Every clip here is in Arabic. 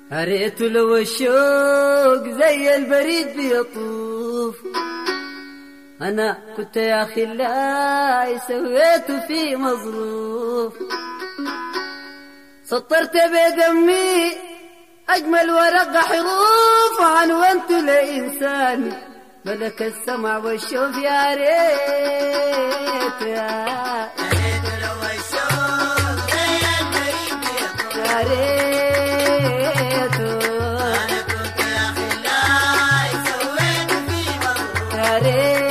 ريت لو الشوق زي البريد بيطوف. أنا كنت يا خلاي سويته في مظروف، سطرت بدمي أجمل ورق حروف، عنونت لإنسان ملك السمع والشوف. يا ريت يا ريت لو الشوق زي البريد بيطوف. يا ريت أنا كنت يا خلاي سويته في مظروف. يا ريت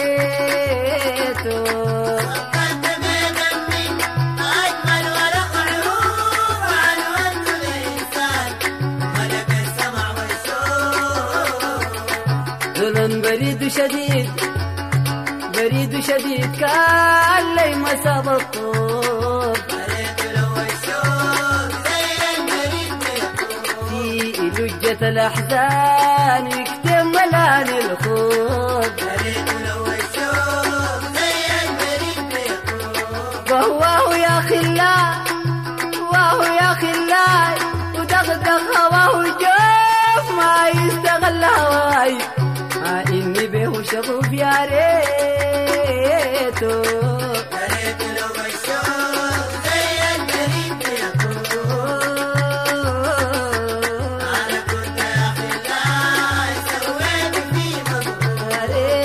سطرت بدمي أجمل ورق حروف، عنونت لإنسان ملك السمع والشوف. ظلم بريد شديد بريد شديد كان لي مساب الطوب. ريت لو الشوق زي البريد بيطوف، في لجة الأحزان يكتم ملان الخوف. ريت لو الشوق زي البريد بيطوف، وهواه يا خلاي وهو يا خلاي، ودغدغ هواه جوف ما يستغل هواي، مع إني به شغوف. يا ريت لو الشوق زي البريد بيطوف. أنا كنت يا خلاي سويت في مظروف. يا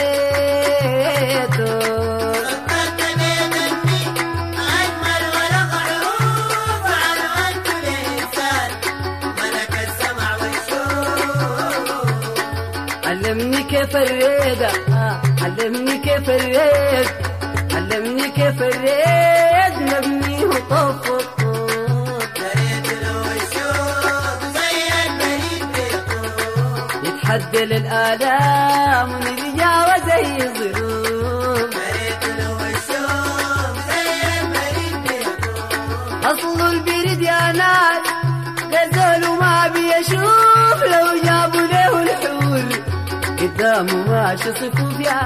ريت سطرت بدمي أجمل ورق حروف، عنونت لإنسان ملك السمع والشوف. علمني كيف الريدة علمني كيف الريد علمني كيف الريد نبنيه طف الطوب. يا ريت لو الشوق زي البريد بيطوف، يتحدى للآلام ونتجاوز أي ظروف. يا ريت لو الشوق زي البريد بيطوف، أصل البريد يا ناس غزال وما بيشوف، لو جابوا له الحور قدامه ماشي صفوف. يا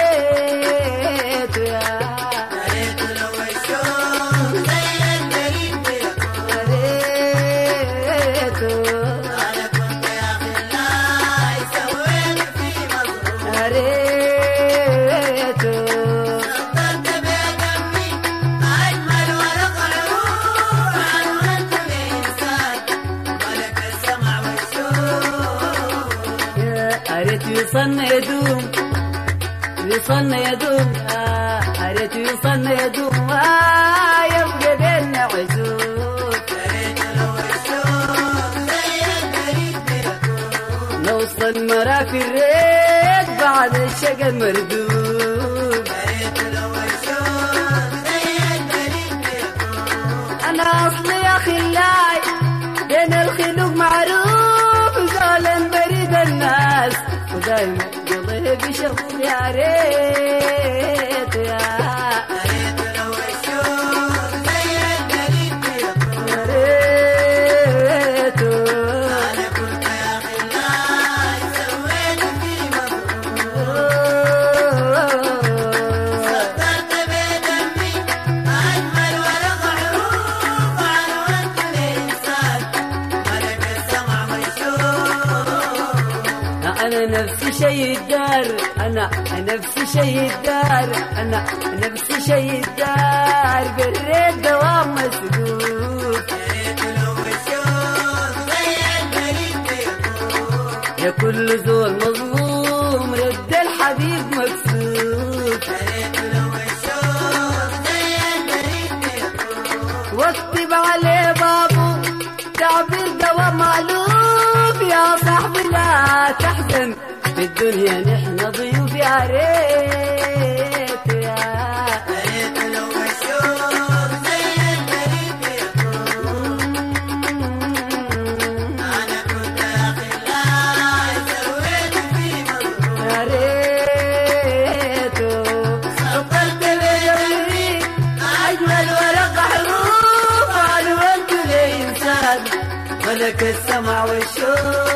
ريت يا ريت لو الشوق زي البريد بيطوف. يا ريت أنا كنت يا خلاي سويت في مظروف. يا ريت سطرت بدمي أجمل ورق حروف، عنونت لإنسان ملك السمع والشوف. يا ريت يوصلنا يدوم يوصلنا يدوم يا ريت يوصلنا يدوم، يبقى بيننا عزوز. يا ريت لو الشوق زي البريد بيطوف، نوصل مرافي الريت بعد الشقا المردود. يا ريت لو الشوق زي البريد بيطوف، أنا أصلي يا خلاي بين الخلوق معروف، زعلان بريد الناس ودايما قلبي بشغوف. يا ريت يا ريت لو الشوق زي البريد بيطوف. يا ريت أنا كنت يا خلاي سويت في مظروف، سطرت بدمي أجمل ورق حروف، عنونت لإنسان ملك السمع والشوف. أنا نفسي شي الدار أنا نفسي شي الدار أنا نفسي شي الدار، بالريت دوام مسدود. يا ريت لو الشوق زي البريد بيطوف، يا كل زول مظلوم رد الحبيب مكسود. يا ريت لو الشوق زي البريد بيطوف، واكتب عليه بابو تعبير دوام مألوف. يا صاحبي لا تحزن في الدنيا نحن ضيوف. يا ريت يا ريت لو الشوق زي البريد بيطوف، أنا كنت يا خلاي سويت في مظروف. يا ريت سطرت بدمي أجمل ورق حروف، عنونت لإنسان ملك السمع والشوف.